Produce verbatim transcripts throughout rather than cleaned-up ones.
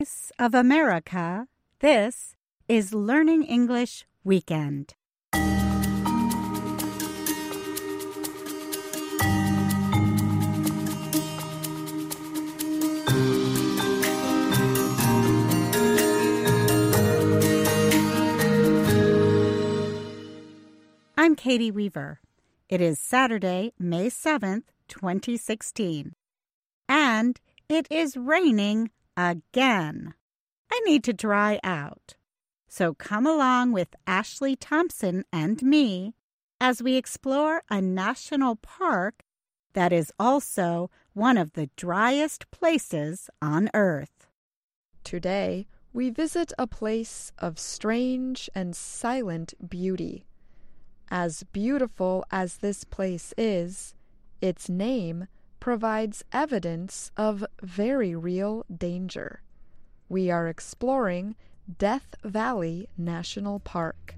Voice of America, this is Learning English Weekend. I'm Katie Weaver. It is Saturday, May seventh, twenty sixteen. And it is raining again. I need to dry out. So come along with Ashley Thompson and me as we explore a national park that is also one of the driest places on Earth. Today, we visit a place of strange and silent beauty. As beautiful as this place is, its name provides evidence of very real danger. We are exploring Death Valley National Park.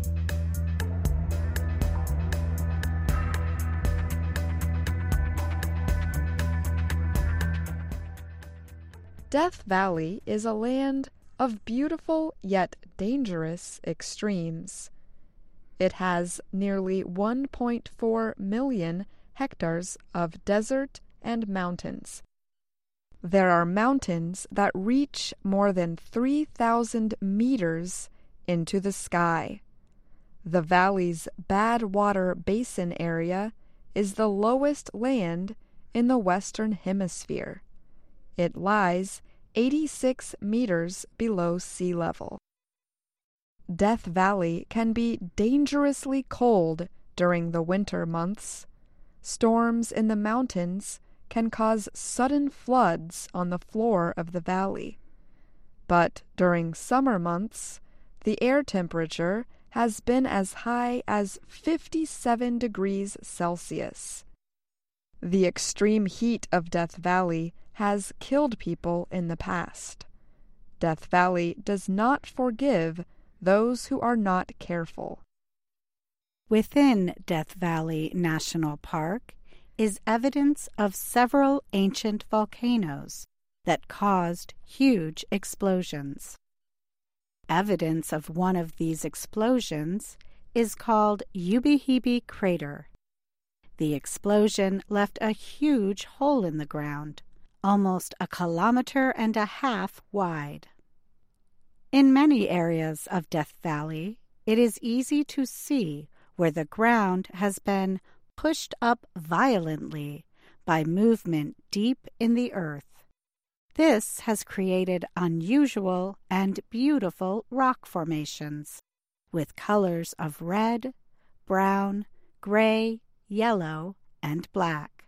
Death Valley is a land of beautiful yet dangerous extremes. It has nearly one point four million hectares of desert and mountains. There are mountains that reach more than three thousand meters into the sky. The valley's Badwater Basin area is the lowest land in the Western Hemisphere. It lies eighty-six meters below sea level. Death Valley can be dangerously cold during the winter months. Storms in the mountains can cause sudden floods on the floor of the valley. But during summer months, the air temperature has been as high as fifty-seven degrees Celsius. The extreme heat of Death Valley has killed people in the past. Death Valley does not forgive those who are not careful. Within Death Valley National Park is evidence of several ancient volcanoes that caused huge explosions. Evidence of one of these explosions is called Ubehebe Crater. The explosion left a huge hole in the ground, almost a kilometer and a half wide. In many areas of Death Valley, it is easy to see where the ground has been pushed up violently by movement deep in the earth. This has created unusual and beautiful rock formations with colors of red, brown, gray, yellow, and black.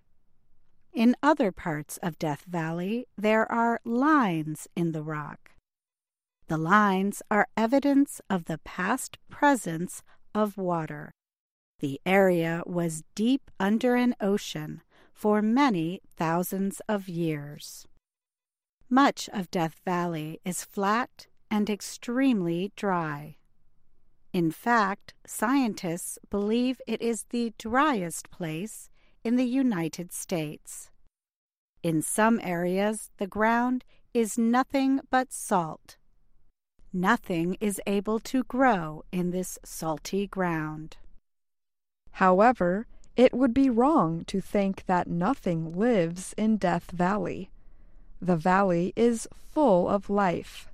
In other parts of Death Valley, there are lines in the rock. The lines are evidence of the past presence of water. The area was deep under an ocean for many thousands of years. Much of Death Valley is flat and extremely dry. In fact, scientists believe it is the driest place in the United States. In some areas, the ground is nothing but salt. Nothing is able to grow in this salty ground. However, it would be wrong to think that nothing lives in Death Valley. The valley is full of life.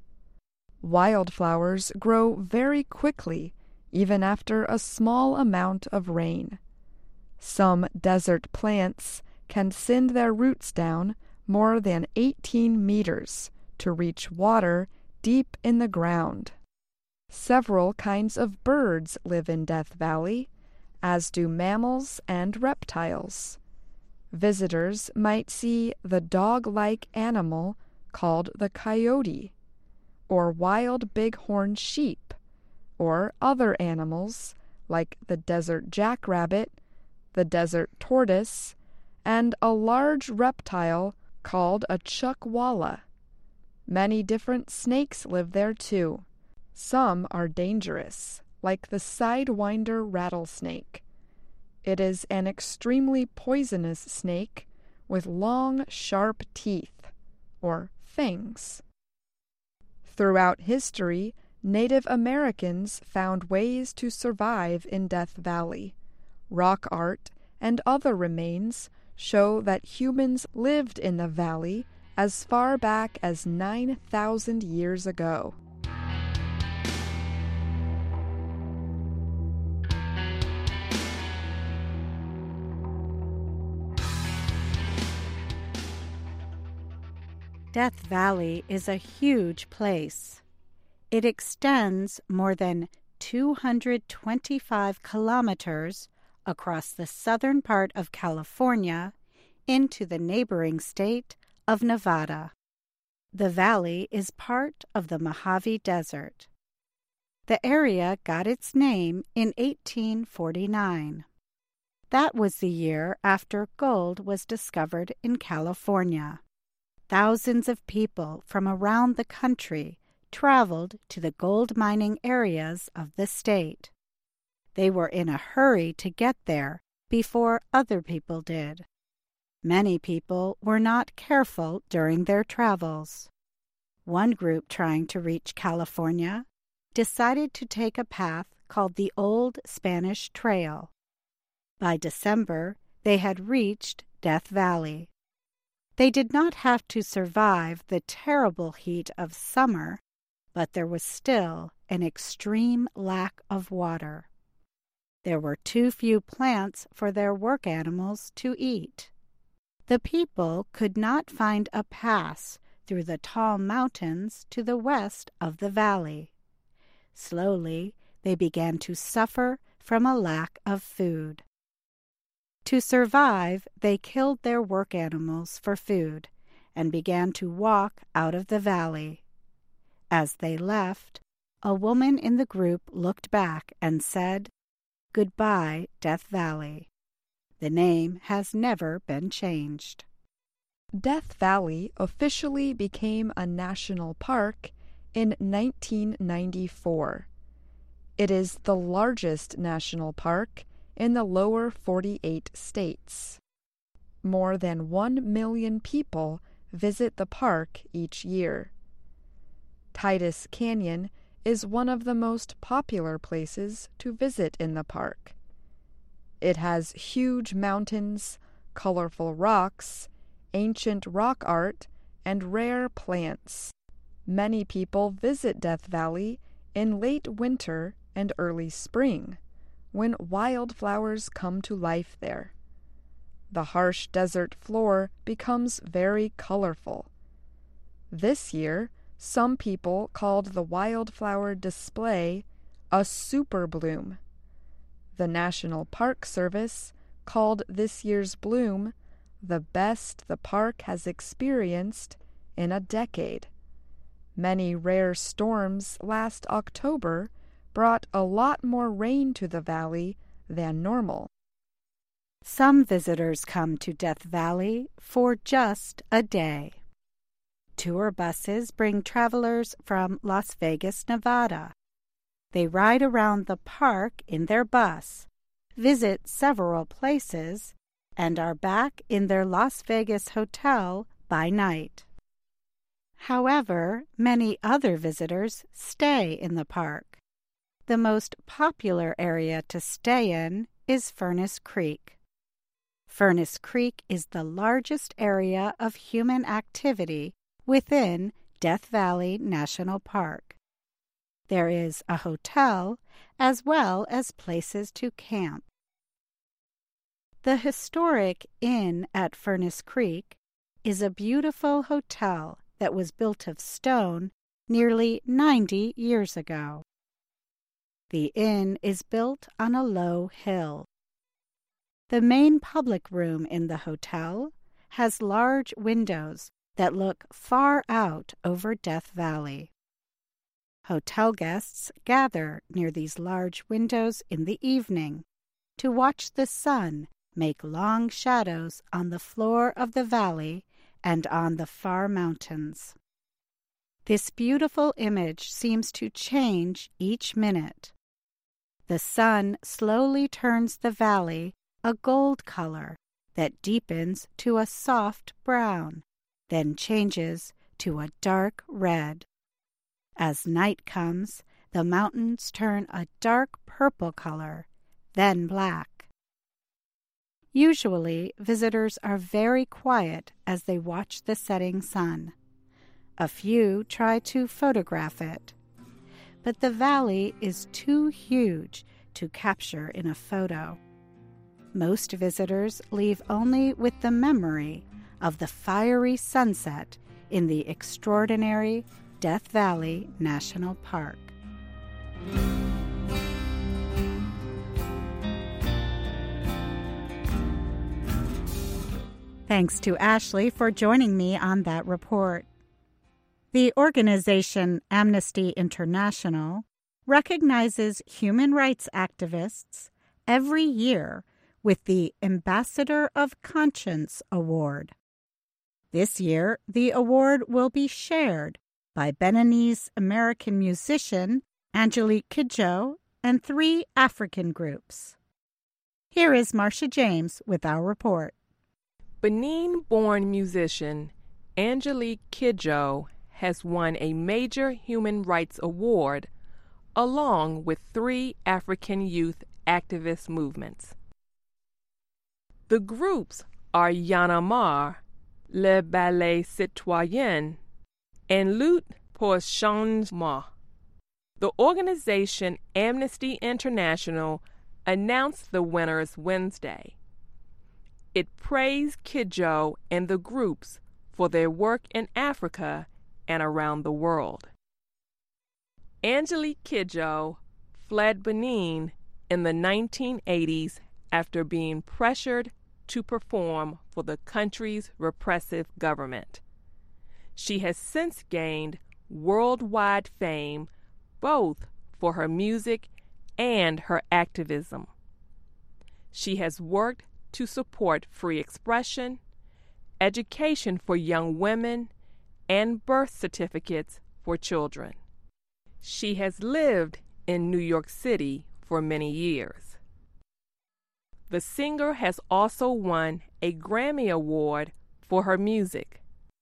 Wildflowers grow very quickly, even after a small amount of rain. Some desert plants can send their roots down more than eighteen meters to reach water deep in the ground. Several kinds of birds live in Death Valley, as do mammals and reptiles. Visitors might see the dog-like animal called the coyote, or wild bighorn sheep, or other animals like the desert jackrabbit, the desert tortoise, and a large reptile called a chuckwalla. Many different snakes live there too. Some are dangerous, like the sidewinder rattlesnake. It is an extremely poisonous snake with long, sharp teeth, or fangs. Throughout history, Native Americans found ways to survive in Death Valley. Rock art and other remains show that humans lived in the valley as far back as nine thousand years ago. Death Valley is a huge place. It extends more than two hundred twenty-five kilometers across the southern part of California into the neighboring state of Nevada. The valley is part of the Mojave Desert. The area got its name in eighteen forty-nine. That was the year after gold was discovered in California. Thousands of people from around the country traveled to the gold mining areas of the state. They were in a hurry to get there before other people did. Many people were not careful during their travels. One group trying to reach California decided to take a path called the Old Spanish Trail. By December, they had reached Death Valley. They did not have to survive the terrible heat of summer, but there was still an extreme lack of water. There were too few plants for their work animals to eat. The people could not find a pass through the tall mountains to the west of the valley. Slowly, they began to suffer from a lack of food. To survive, they killed their work animals for food and began to walk out of the valley. As they left, a woman in the group looked back and said, "Goodbye, Death Valley." The name has never been changed. Death Valley officially became a national park in nineteen ninety-four. It is the largest national park in the lower forty-eight states. More than one million people visit the park each year. Titus Canyon is one of the most popular places to visit in the park. It has huge mountains, colorful rocks, ancient rock art, and rare plants. Many people visit Death Valley in late winter and early spring, when wildflowers come to life there. The harsh desert floor becomes very colorful. This year, some people called the wildflower display a super bloom. The National Park Service called this year's bloom the best the park has experienced in a decade. Many rare storms last October brought a lot more rain to the valley than normal. Some visitors come to Death Valley for just a day. Tour buses bring travelers from Las Vegas, Nevada. They ride around the park in their bus, visit several places, and are back in their Las Vegas hotel by night. However, many other visitors stay in the park. The most popular area to stay in is Furnace Creek. Furnace Creek is the largest area of human activity within Death Valley National Park. There is a hotel as well as places to camp. The historic Inn at Furnace Creek is a beautiful hotel that was built of stone nearly ninety years ago. The inn is built on a low hill. The main public room in the hotel has large windows that look far out over Death Valley. Hotel guests gather near these large windows in the evening to watch the sun make long shadows on the floor of the valley and on the far mountains. This beautiful image seems to change each minute. The sun slowly turns the valley a gold color that deepens to a soft brown, then changes to a dark red. As night comes, the mountains turn a dark purple color, then black. Usually, visitors are very quiet as they watch the setting sun. A few try to photograph it, but the valley is too huge to capture in a photo. Most visitors leave only with the memory of the fiery sunset in the extraordinary Death Valley National Park. Thanks to Ashley for joining me on that report. The organization Amnesty International recognizes human rights activists every year with the Ambassador of Conscience Award. This year, the award will be shared by Beninese-American musician Angelique Kidjo and three African groups. Here is Marcia James with our report. Benin-born musician Angelique Kidjo has won a major human rights award along with three African youth activist movements. The groups are Y'en a marre, Le Ballet Citoyen, and Lutte pour Changement. The organization Amnesty International announced the winners Wednesday. It praised Kidjo and the groups for their work in Africa and around the world. Angelique Kidjo fled Benin in the nineteen eighties after being pressured to perform for the country's repressive government. She has since gained worldwide fame both for her music and her activism. She has worked to support free expression, education for young women, and birth certificates for children. She has lived in New York City for many years. The singer has also won a Grammy Award for her music.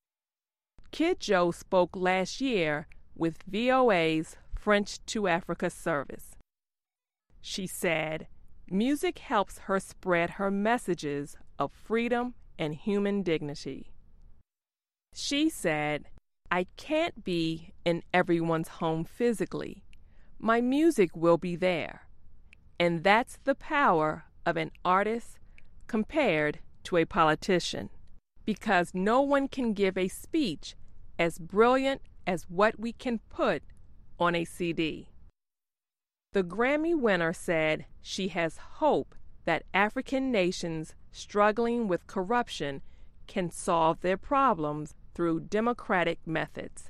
Kidjo spoke last year with V O A's French to Africa service. She said, "Music helps her spread her messages of freedom and human dignity." She said, "I can't be in everyone's home physically. My music will be there. And that's the power of an artist compared to a politician, because no one can give a speech as brilliant as what we can put on a C D." The Grammy winner said she has hope that African nations struggling with corruption can solve their problems through democratic methods.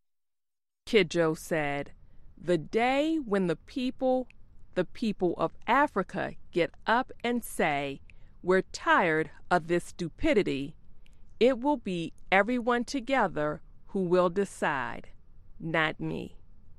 Kidjo said, "The day when the people, the people of Africa, get up and say, 'We're tired of this stupidity,' it will be everyone together who will decide, not me."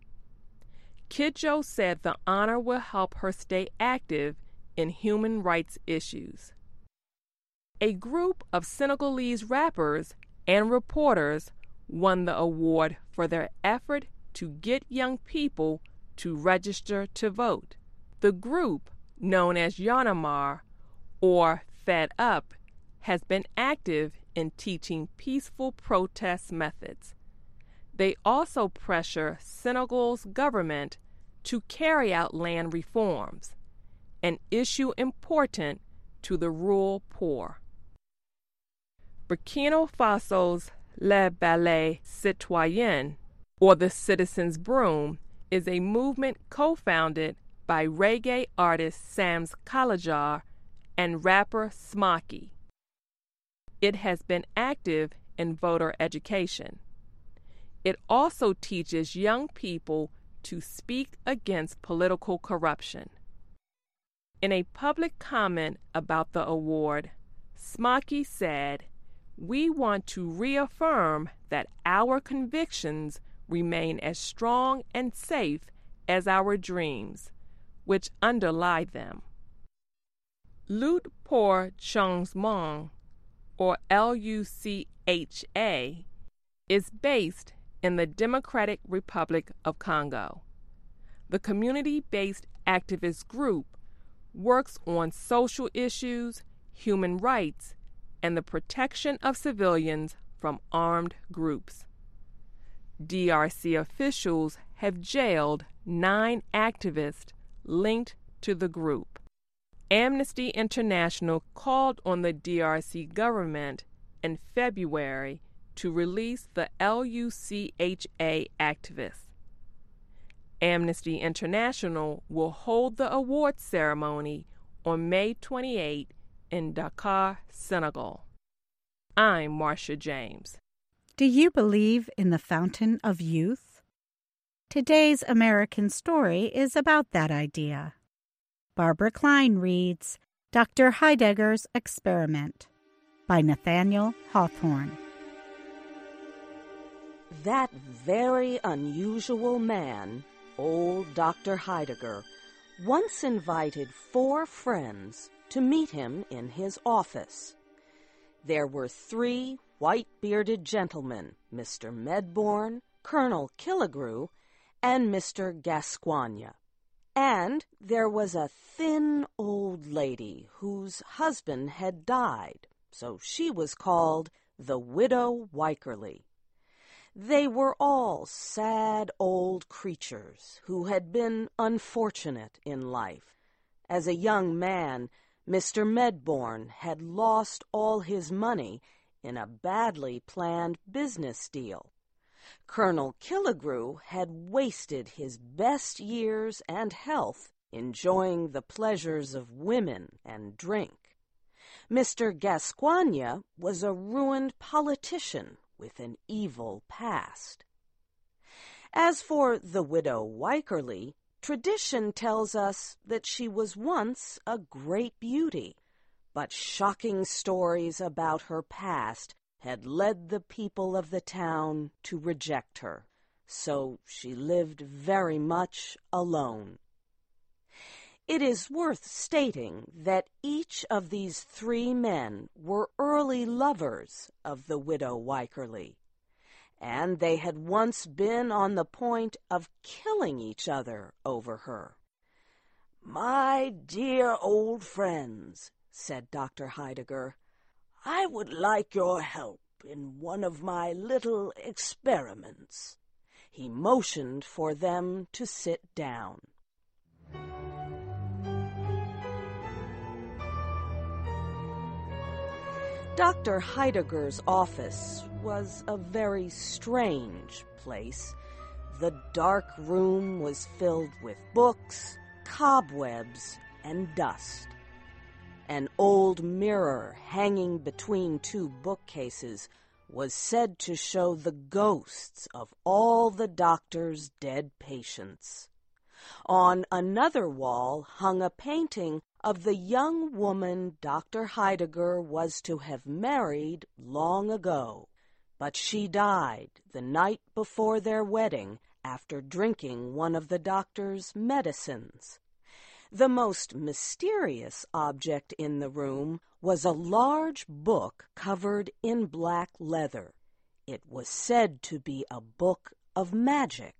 Kidjo said the honor will help her stay active in human rights issues. A group of Senegalese rappers and reporters won the award for their effort to get young people to register to vote. The group, known as Y'en a marre, or Fed Up, has been active in teaching peaceful protest methods. They also pressure Senegal's government to carry out land reforms, an issue important to the rural poor. Burkina Faso's Le Ballet Citoyen, or the Citizen's Broom, is a movement co-founded by reggae artist Sams Kalajar and rapper Smokey. It has been active in voter education. It also teaches young people to speak against political corruption. In a public comment about the award, Smokey said, "We want to reaffirm that our convictions remain as strong and safe as our dreams, which underlie them." Lutte pour Changement, or L U C H A, is based in the Democratic Republic of Congo. The community-based activist group works on social issues, human rights, and the protection of civilians from armed groups. D R C officials have jailed nine activists linked to the group. Amnesty International called on the D R C government in February to release the L U C H A activists. Amnesty International will hold the awards ceremony on May twenty-eighth in Dakar, Senegal. I'm Marcia James. Do you believe in the fountain of youth? Today's American Story is about that idea. Barbara Klein reads Doctor Heidegger's Experiment by Nathaniel Hawthorne. That very unusual man, old Doctor Heidegger, once invited four friends to meet him in his office. There were three white-bearded gentlemen, Mister Medbourne, Colonel Killigrew, and Mister Gascoigne. And there was a thin old lady whose husband had died, so she was called the Widow Wycherly. They were all sad old creatures who had been unfortunate in life. As a young man, Mister Medbourne had lost all his money in a badly planned business deal. Colonel Killigrew had wasted his best years and health enjoying the pleasures of women and drink. Mister Gascoigne was a ruined politician with an evil past. As for the Widow Wycherly, tradition tells us that she was once a great beauty, but shocking stories about her past had led the people of the town to reject her, so she lived very much alone. It is worth stating that each of these three men were early lovers of the Widow Wycherly, and they had once been on the point of killing each other over her. "My dear old friends," said Doctor Heidegger, "I would like your help in one of my little experiments." He motioned for them to sit down. Doctor Heidegger's office was a very strange place. The dark room was filled with books, cobwebs, and dust. An old mirror hanging between two bookcases was said to show the ghosts of all the doctor's dead patients. On another wall hung a painting of the young woman Doctor Heidegger was to have married long ago, but she died the night before their wedding after drinking one of the doctor's medicines. The most mysterious object in the room was a large book covered in black leather. It was said to be a book of magic.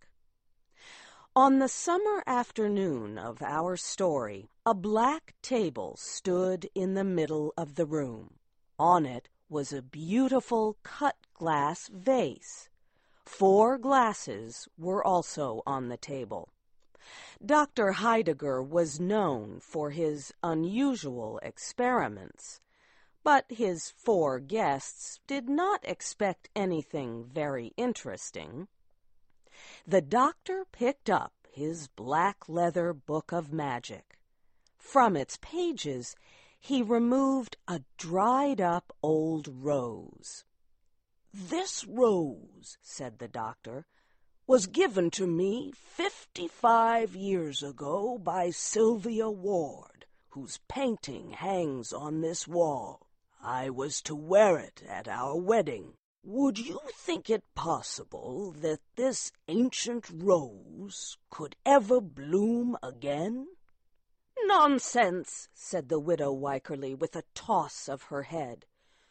On the summer afternoon of our story, a black table stood in the middle of the room. On it was a beautiful cut-glass vase. Four glasses were also on the table. Doctor Heidegger was known for his unusual experiments, but his four guests did not expect anything very interesting. The doctor picked up his black leather book of magic. From its pages, he removed a dried-up old rose. "This rose," said the doctor, "was given to me fifty-five years ago by Sylvia Ward, whose painting hangs on this wall. I was to wear it at our wedding. Would you think it possible that this ancient rose could ever bloom again?" "Nonsense," said the Widow Wycherly with a toss of her head.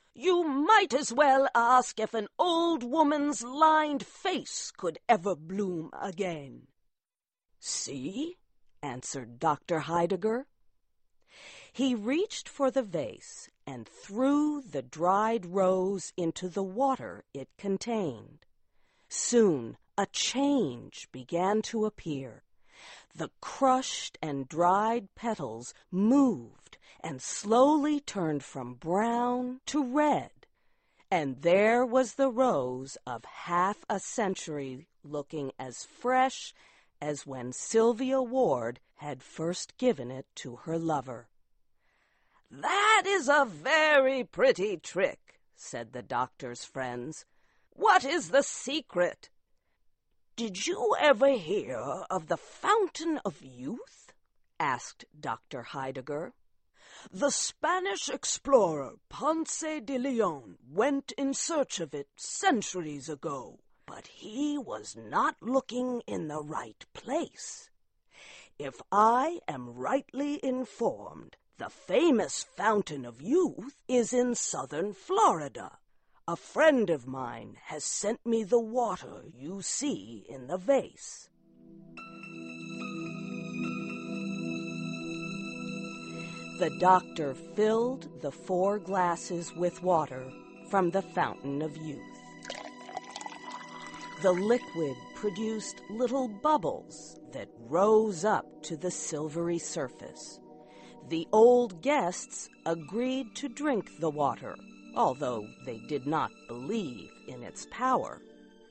You might as well ask if an old woman's lined face could ever bloom again." "See?" answered Doctor Heidegger. He reached for the vase and threw the dried rose into the water it contained. Soon a change began to appear. The crushed and dried petals moved and slowly turned from brown to red, and there was the rose of half a century looking as fresh as when Sylvia Ward had first given it to her lover. "That is a very pretty trick," said the doctor's friends. "What is the secret?" "Did you ever hear of the Fountain of Youth?" asked Doctor Heidegger. "The Spanish explorer Ponce de Leon went in search of it centuries ago, but he was not looking in the right place. If I am rightly informed, the famous Fountain of Youth is in southern Florida. A friend of mine has sent me the water you see in the vase." The doctor filled the four glasses with water from the Fountain of Youth. The liquid produced little bubbles that rose up to the silvery surface. The old guests agreed to drink the water, although they did not believe in its power.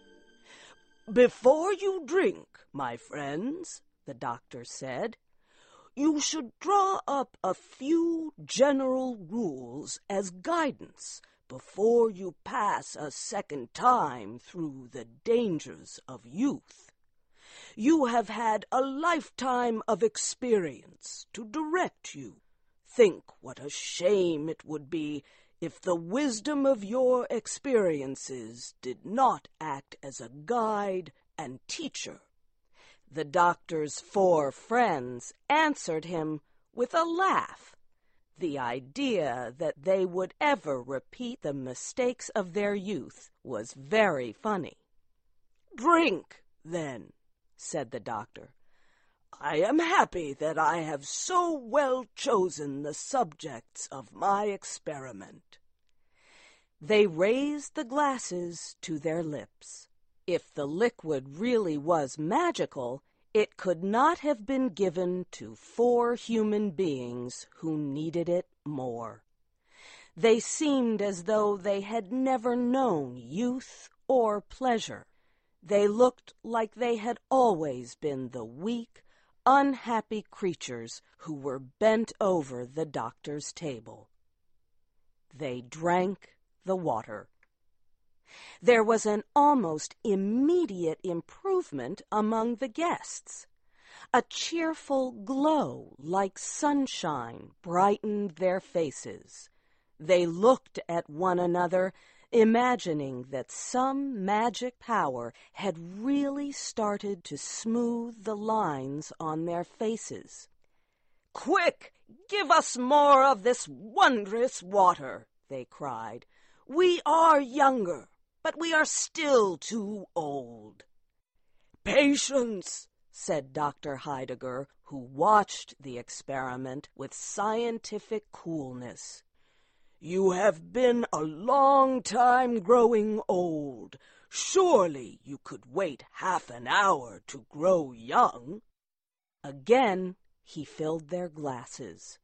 "Before you drink, my friends," the doctor said, "you should draw up a few general rules as guidance before you pass a second time through the dangers of youth. You have had a lifetime of experience to direct you. Think what a shame it would be if the wisdom of your experiences did not act as a guide and teacher." The doctor's four friends answered him with a laugh. The idea that they would ever repeat the mistakes of their youth was very funny. "Drink, then," said the doctor. "I am happy that I have so well chosen the subjects of my experiment." They raised the glasses to their lips. If the liquid really was magical, it could not have been given to four human beings who needed it more. They seemed as though they had never known youth or pleasure. They looked like they had always been the weak, unhappy creatures who were bent over the doctor's table. They drank the water. There was an almost immediate improvement among the guests. A cheerful glow like sunshine brightened their faces. They looked at one another, imagining that some magic power had really started to smooth the lines on their faces. "Quick, give us more of this wondrous water," they cried. "We are younger, but we are still too old." "Patience," said Doctor Heidegger, who watched the experiment with scientific coolness. "You have been a long time growing old. Surely you could wait half an hour to grow young." Again he filled their glasses.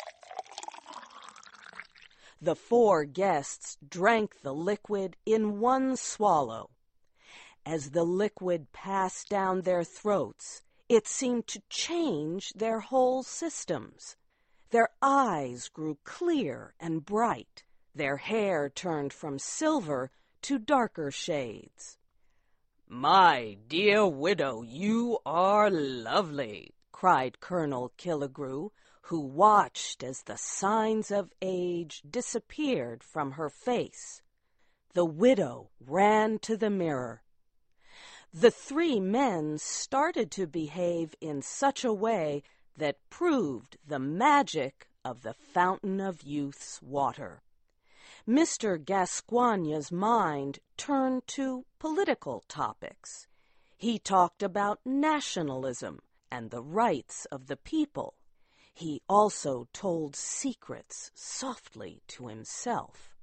The four guests drank the liquid in one swallow. As the liquid passed down their throats, it seemed to change their whole systems. Their eyes grew clear and bright. Their hair turned from silver to darker shades. "My dear widow, you are lovely," cried Colonel Killigrew, who watched as the signs of age disappeared from her face. The widow ran to the mirror. The three men started to behave in such a way that proved the magic of the Fountain of Youth's water. Mister Gascoigne's mind turned to political topics. He talked about nationalism and the rights of the people. He also told secrets softly to himself.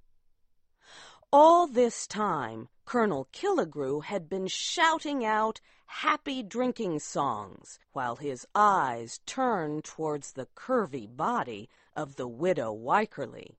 All this time, Colonel Killigrew had been shouting out happy drinking songs while his eyes turned towards the curvy body of the widow Wycherly.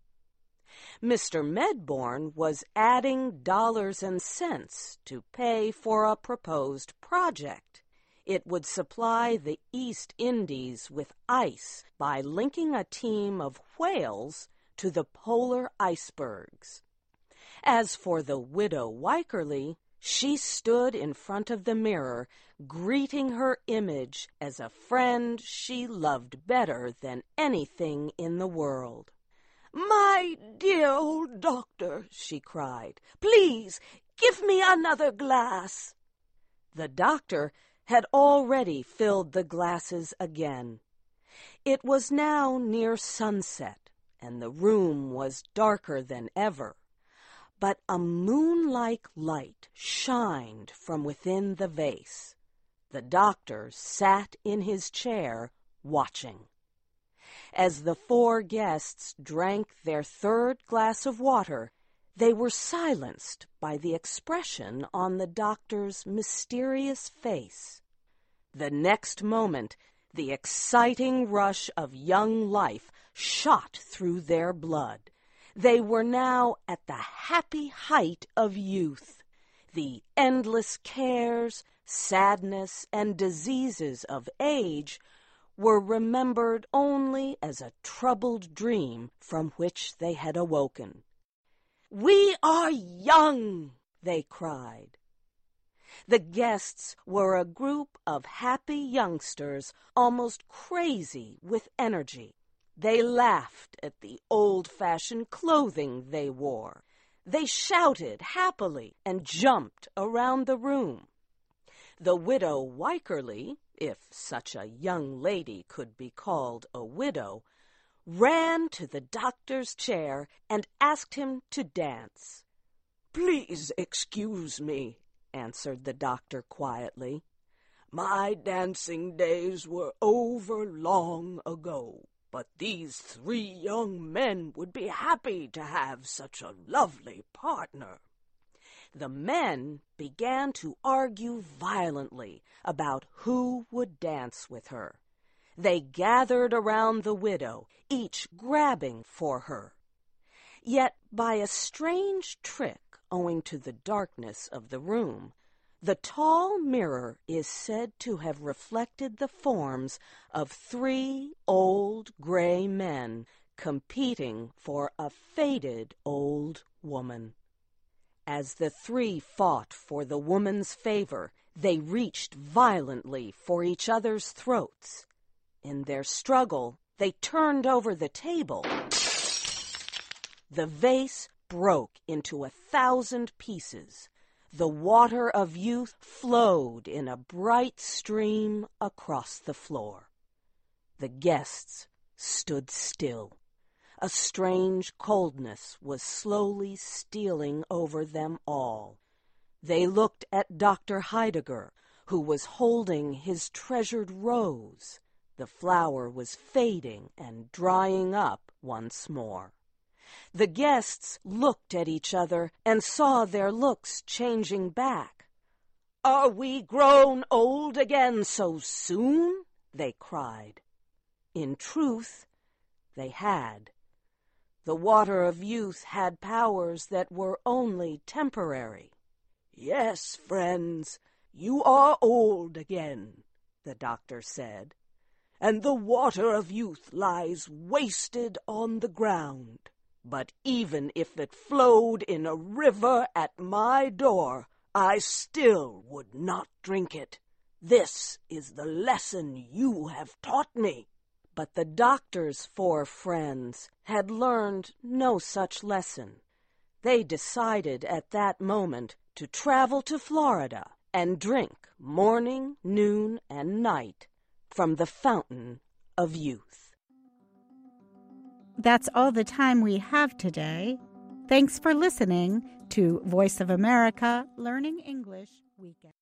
Mister Medbourne was adding dollars and cents to pay for a proposed project. It would supply the East Indies with ice by linking a team of whales to the polar icebergs. As for the widow Wycherly, she stood in front of the mirror, greeting her image as a friend she loved better than anything in the world. "My dear old doctor," she cried, "please give me another glass." The doctor had already filled the glasses again. It was now near sunset, and the room was darker than ever, but a moon-like light shined from within the vase. The doctor sat in his chair, watching. As the four guests drank their third glass of water, they were silenced by the expression on the doctor's mysterious face. The next moment, the exciting rush of young life shot through their blood. They were now at the happy height of youth. The endless cares, sadness, and diseases of age were remembered only as a troubled dream from which they had awoken. "We are young!" they cried. The guests were a group of happy youngsters, almost crazy with energy. They laughed at the old-fashioned clothing they wore. They shouted happily and jumped around the room. The widow Wycherly, if such a young lady could be called a widow, ran to the doctor's chair and asked him to dance. "Please excuse me," answered the doctor quietly. "My dancing days were over long ago. But these three young men would be happy to have such a lovely partner." The men began to argue violently about who would dance with her. They gathered around the widow, each grabbing for her. Yet by a strange trick, owing to the darkness of the room, the tall mirror is said to have reflected the forms of three old gray men competing for a faded old woman. As the three fought for the woman's favor, they reached violently for each other's throats. In their struggle, they turned over the table. The vase broke into a thousand pieces. The water of youth flowed in a bright stream across the floor. The guests stood still. A strange coldness was slowly stealing over them all. They looked at Doctor Heidegger, who was holding his treasured rose. The flower was fading and drying up once more. The guests looked at each other and saw their looks changing back. "Are we grown old again so soon?" they cried. In truth, they had. The water of youth had powers that were only temporary. "Yes, friends, you are old again," the doctor said, "and the water of youth lies wasted on the ground. But even if it flowed in a river at my door, I still would not drink it. This is the lesson you have taught me." But the doctor's four friends had learned no such lesson. They decided at that moment to travel to Florida and drink morning, noon, and night from the fountain of youth. That's all the time we have today. Thanks for listening to Voice of America Learning English Weekend.